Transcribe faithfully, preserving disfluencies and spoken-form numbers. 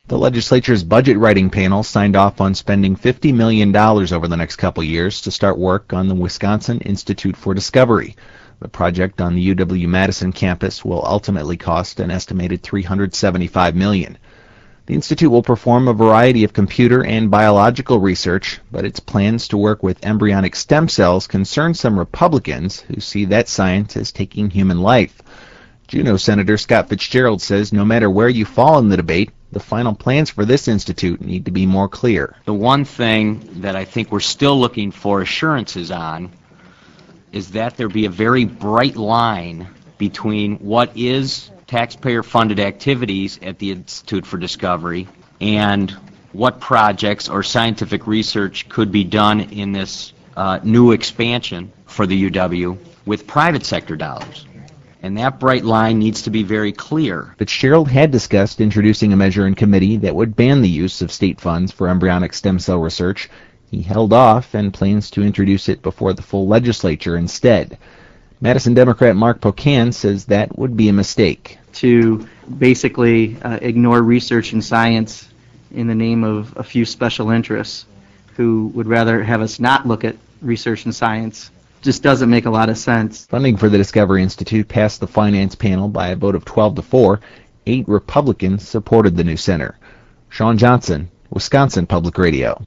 The legislature's budget writing panel signed off on spending fifty million dollars over the next couple years to start work on the Wisconsin Institute for Discovery. The project on the U W-Madison campus will ultimately cost an estimated three hundred seventy-five million dollars. The Institute will perform a variety of computer and biological research, but its plans to work with embryonic stem cells concern some Republicans who see that science as taking human life. Juneau Senator Scott Fitzgerald says no matter where you fall in the debate, the final plans for this institute need to be more clear. The one thing that I think we're still looking for assurances on is that there be a very bright line between what is taxpayer-funded activities at the Institute for Discovery and what projects or scientific research could be done in this uh, new expansion for the U W with private sector dollars. And that bright line needs to be very clear. Fitzgerald had discussed introducing a measure in committee that would ban the use of state funds for embryonic stem cell research. He held off and plans to introduce it before the full legislature instead. Madison Democrat Mark Pocan says that would be a mistake. To basically uh, ignore research and science in the name of a few special interests who would rather have us not look at research and science just doesn't make a lot of sense. Funding for the Discovery Institute passed the finance panel by a vote of twelve to four. Eight Republicans supported the new center. Sean Johnson, Wisconsin Public Radio.